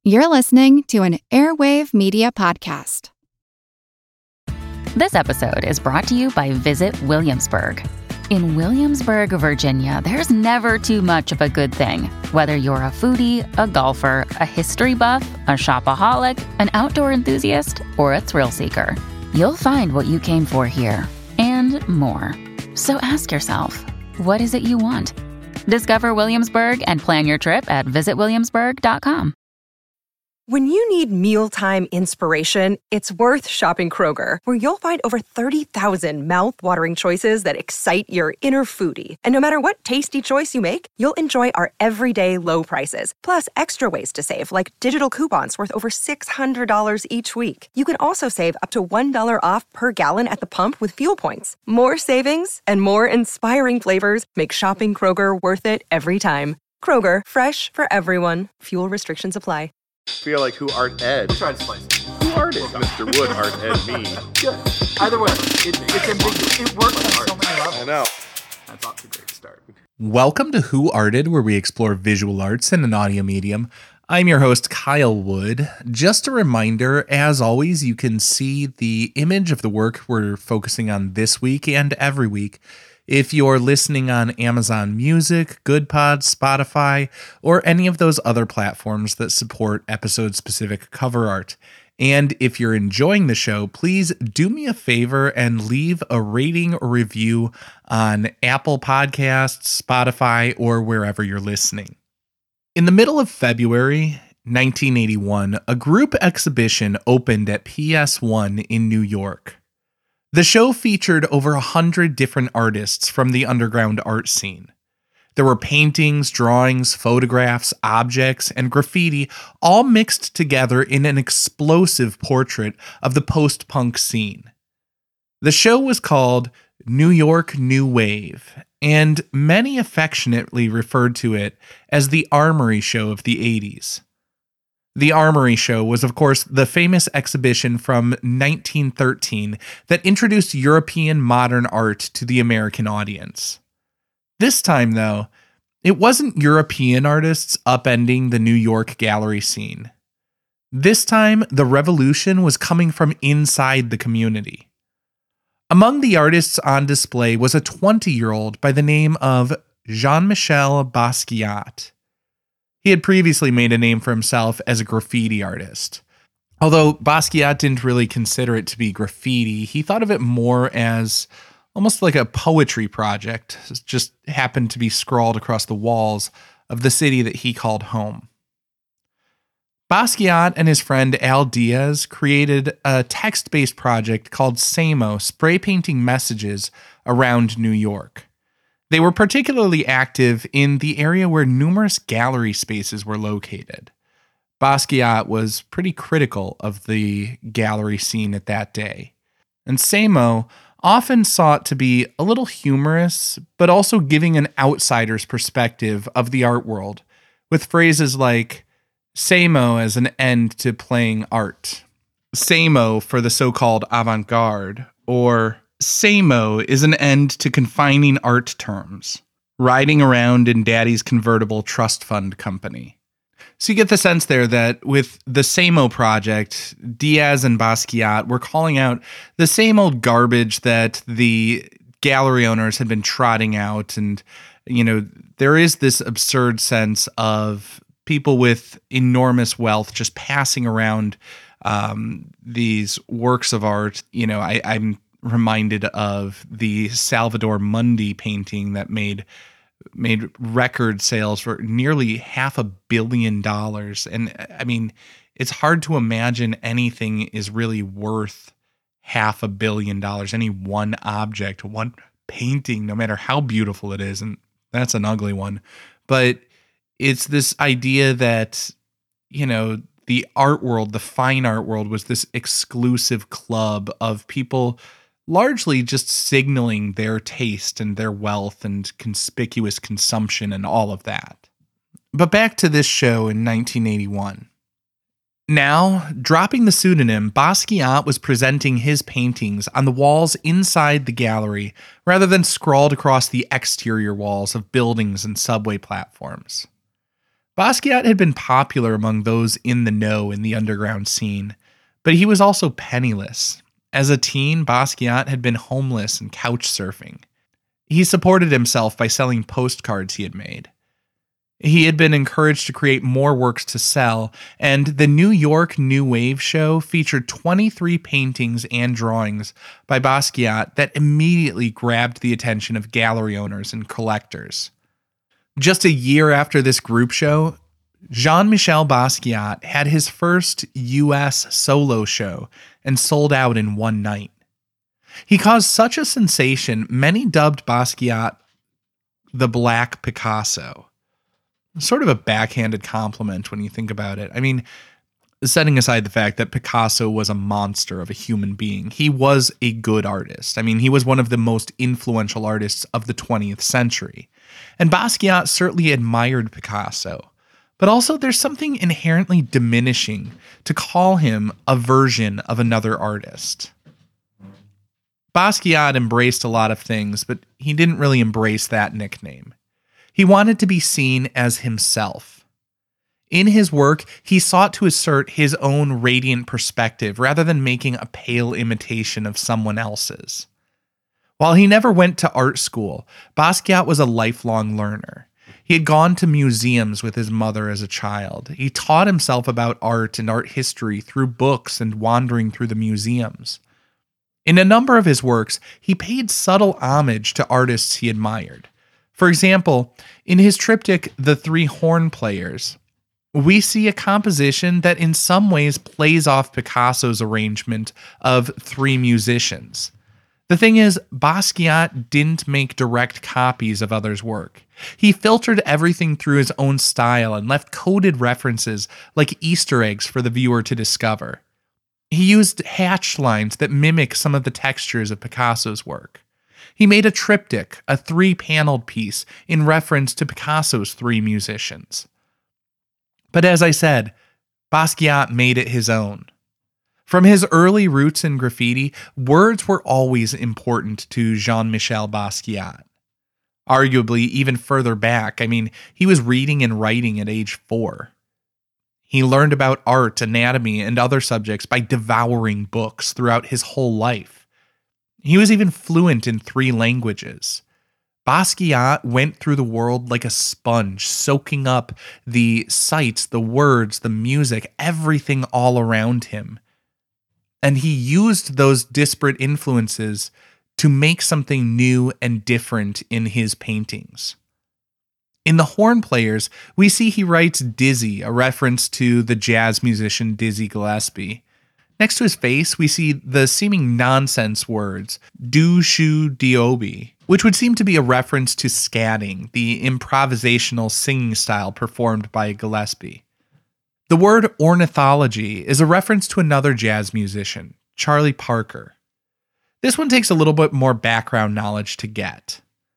You're listening to an Airwave Media Podcast. This episode is brought to you by Visit Williamsburg. In Williamsburg, Virginia, there's never too much of a good thing. Whether you're a foodie, a golfer, a history buff, a shopaholic, an outdoor enthusiast, or a thrill seeker, you'll find what you came for here and more. So ask yourself, what is it you want? Discover Williamsburg and plan your trip at visitwilliamsburg.com. When you need mealtime inspiration, it's worth shopping Kroger, where you'll find over 30,000 mouth-watering choices that excite your inner foodie. And no matter what tasty choice you make, you'll enjoy our everyday low prices, plus extra ways to save, like digital coupons worth over $600 each week. You can also save up to $1 off per gallon at the pump with fuel points. More savings and more inspiring flavors make shopping Kroger worth it every time. Kroger, fresh for everyone. Fuel restrictions apply. Feel like who art Ed? We're trying to spice it. Who art it? Mr. Wood art Ed me. Yeah. Either way, it's ambiguous. It works on so many levels. I know. That's off to a great start. Welcome to Who Arted, where we explore visual arts in an audio medium. I'm your host, Kyle Wood. Just a reminder, as always, you can see the image of the work we're focusing on this week and every week if you're listening on Amazon Music, GoodPod, Spotify, or any of those other platforms that support episode-specific cover art. And if you're enjoying the show, please do me a favor and leave a rating or review on Apple Podcasts, Spotify, or wherever you're listening. In the middle of February 1981, a group exhibition opened at PS1 in New York. The show featured over 100 different artists from the underground art scene. There were paintings, drawings, photographs, objects, and graffiti all mixed together in an explosive portrait of the post-punk scene. The show was called New York New Wave, and many affectionately referred to it as the Armory Show of the 80s. The Armory Show was, of course, the famous exhibition from 1913 that introduced European modern art to the American audience. This time, though, it wasn't European artists upending the New York gallery scene. This time, the revolution was coming from inside the community. Among the artists on display was a 20-year-old by the name of Jean-Michel Basquiat. He had previously made a name for himself as a graffiti artist. Although Basquiat didn't really consider it to be graffiti, he thought of it more as almost like a poetry project. It just happened to be scrawled across the walls of the city that he called home. Basquiat and his friend Al Diaz created a text-based project called Samo, spray painting messages around New York. They were particularly active in the area where numerous gallery spaces were located. Basquiat was pretty critical of the gallery scene at that day. And Samo often sought to be a little humorous, but also giving an outsider's perspective of the art world, with phrases like, Samo as an end to playing art, Samo for the so-called avant-garde, or Samo is an end to confining art terms, riding around in Daddy's convertible trust fund company. So you get the sense there that with the Samo project, Diaz and Basquiat were calling out the same old garbage that the gallery owners had been trotting out. And, you know, there is this absurd sense of people with enormous wealth just passing around these works of art. You know, I'm reminded of the Salvador Mundi painting that made record sales for nearly $500 million. And I mean, it's hard to imagine anything is really worth $500 million. Any one object, one painting, no matter how beautiful it is. And that's an ugly one. But it's this idea that, you know, the art world, the fine art world was this exclusive club of people largely just signaling their taste and their wealth and conspicuous consumption and all of that. But back to this show in 1981. Now, dropping the pseudonym, Basquiat was presenting his paintings on the walls inside the gallery rather than scrawled across the exterior walls of buildings and subway platforms. Basquiat had been popular among those in the know in the underground scene, but he was also penniless. As a teen, Basquiat had been homeless and couch surfing. He supported himself by selling postcards he had made. He had been encouraged to create more works to sell, and the New York New Wave show featured 23 paintings and drawings by Basquiat that immediately grabbed the attention of gallery owners and collectors. Just a year after this group show, Jean-Michel Basquiat had his first U.S. solo show and sold out in one night. He caused such a sensation, many dubbed Basquiat the Black Picasso. Sort of a backhanded compliment when you think about it. I mean, setting aside the fact that Picasso was a monster of a human being, he was a good artist. I mean, he was one of the most influential artists of the 20th century. And Basquiat certainly admired Picasso. But also, there's something inherently diminishing to call him a version of another artist. Basquiat embraced a lot of things, but he didn't really embrace that nickname. He wanted to be seen as himself. In his work, he sought to assert his own radiant perspective rather than making a pale imitation of someone else's. While he never went to art school, Basquiat was a lifelong learner. He had gone to museums with his mother as a child. He taught himself about art and art history through books and wandering through the museums. In a number of his works, he paid subtle homage to artists he admired. For example, in his triptych, The Three Horn Players, we see a composition that in some ways plays off Picasso's arrangement of three musicians. The thing is, Basquiat didn't make direct copies of others' work. He filtered everything through his own style and left coded references like Easter eggs for the viewer to discover. He used hatched lines that mimic some of the textures of Picasso's work. He made a triptych, a three-paneled piece, in reference to Picasso's three musicians. But as I said, Basquiat made it his own. From his early roots in graffiti, words were always important to Jean-Michel Basquiat. Arguably, even further back, he was reading and writing at age 4. He learned about art, anatomy, and other subjects by devouring books throughout his whole life. He was even fluent in 3 languages. Basquiat went through the world like a sponge, soaking up the sights, the words, the music, everything all around him. And he used those disparate influences to make something new and different in his paintings. In The Horn Players, we see he writes Dizzy, a reference to the jazz musician Dizzy Gillespie. Next to his face, we see the seeming nonsense words, do shu diobi, which would seem to be a reference to scatting, the improvisational singing style performed by Gillespie. The word ornithology is a reference to another jazz musician, Charlie Parker. This one takes a little bit more background knowledge to get.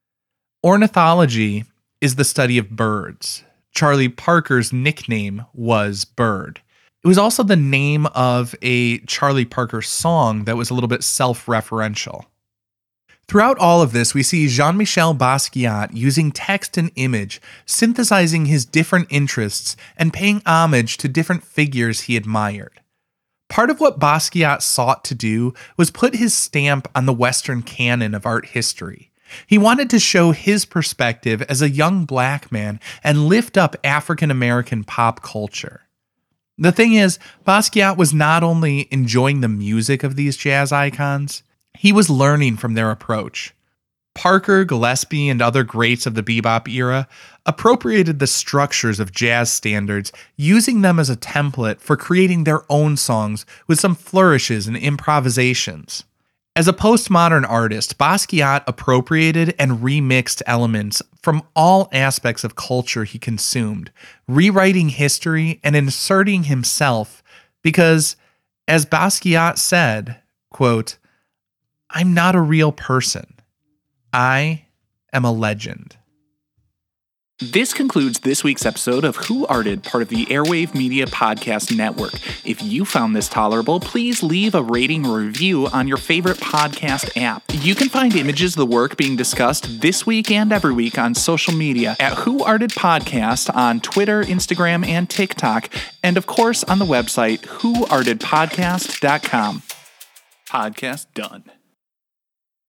Ornithology is the study of birds. Charlie Parker's nickname was Bird. It was also the name of a Charlie Parker song that was a little bit self-referential. Throughout all of this, we see Jean-Michel Basquiat using text and image, synthesizing his different interests and paying homage to different figures he admired. Part of what Basquiat sought to do was put his stamp on the Western canon of art history. He wanted to show his perspective as a young black man and lift up African American pop culture. The thing is, Basquiat was not only enjoying the music of these jazz icons, he was learning from their approach. Parker, Gillespie, and other greats of the bebop era appropriated the structures of jazz standards, using them as a template for creating their own songs with some flourishes and improvisations. As a postmodern artist, Basquiat appropriated and remixed elements from all aspects of culture he consumed, rewriting history and inserting himself because, as Basquiat said, quote, "I'm not a real person. I am a legend." This concludes this week's episode of Who Arted, part of the Airwave Media Podcast Network. If you found this tolerable, please leave a rating or review on your favorite podcast app. You can find images of the work being discussed this week and every week on social media at Who Arted Podcast on Twitter, Instagram, and TikTok, and of course on the website whoartedpodcast.com. Podcast done.